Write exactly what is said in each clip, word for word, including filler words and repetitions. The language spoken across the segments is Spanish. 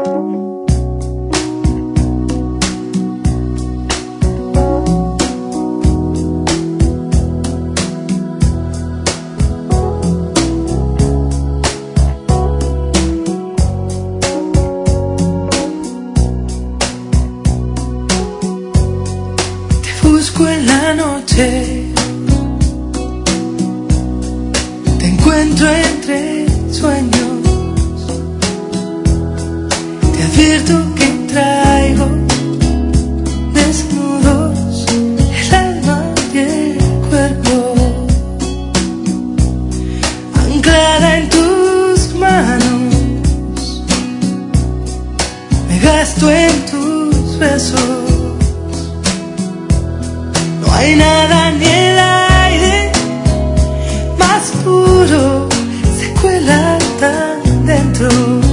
Busco en la noche, te encuentro entre sueños, te advierto que traigo desnudos el alma y el cuerpo, anclada en tus manos, me gasto en tus besos. No hay nada ni el aire más puro, se cuela tan dentro.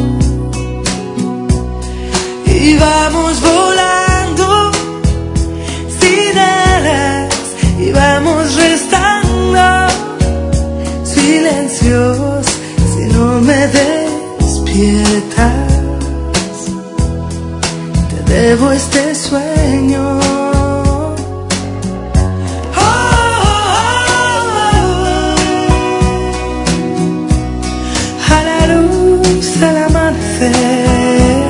Y vamos volando sin alas, y vamos restando silencios si no me despiertas. Te debo este sueño. Al amanecer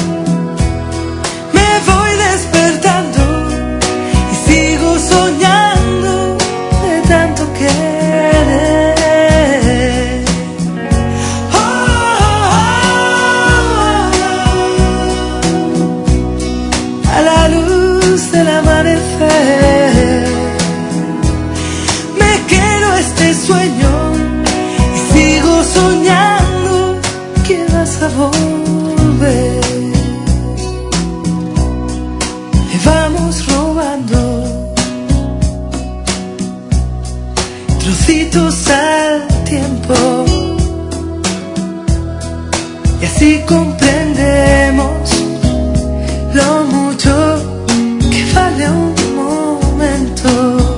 me voy despertando y sigo soñando de tanto querer. Oh, oh, oh, a la luz del amanecer me quedo este sueño y sigo soñando que vas a volver. Le vamos robando trocitos al tiempo y así comprendemos lo mucho que vale un momento.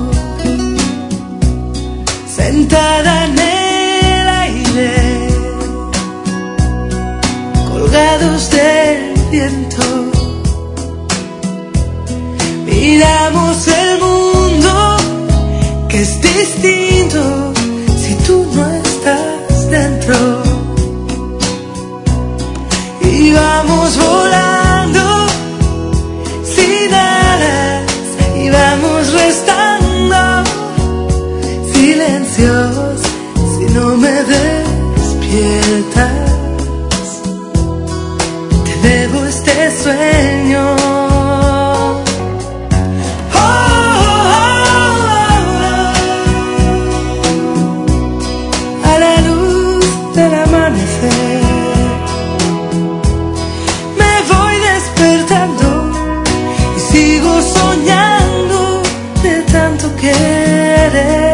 Sentada en el aire, colgados del viento, miramos el mundo que es distinto si tú no estás dentro. Y vamos volando sin alas, y vamos restando silencios si no me despiertas. Debo este sueño. Oh, oh, oh, oh. A la luz del amanecer me voy despertando y sigo soñando de tanto querer.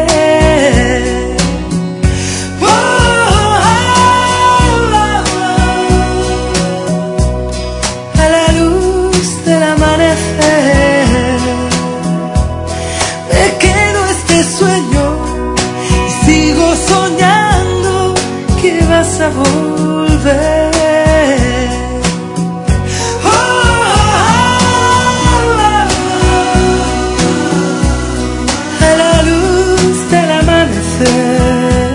Me quedo este sueño y sigo soñando que vas a volver. Oh, oh, oh, a la luz del amanecer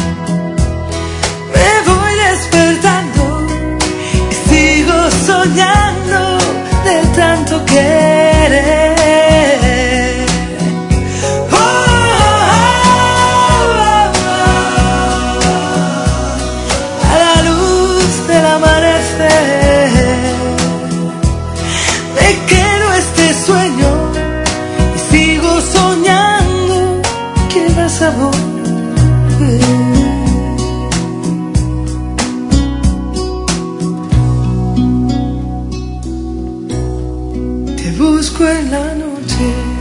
me voy despertando y sigo soñando de tanto querer. Me quedo este sueño y sigo soñando que vas a volver. Te busco en la noche.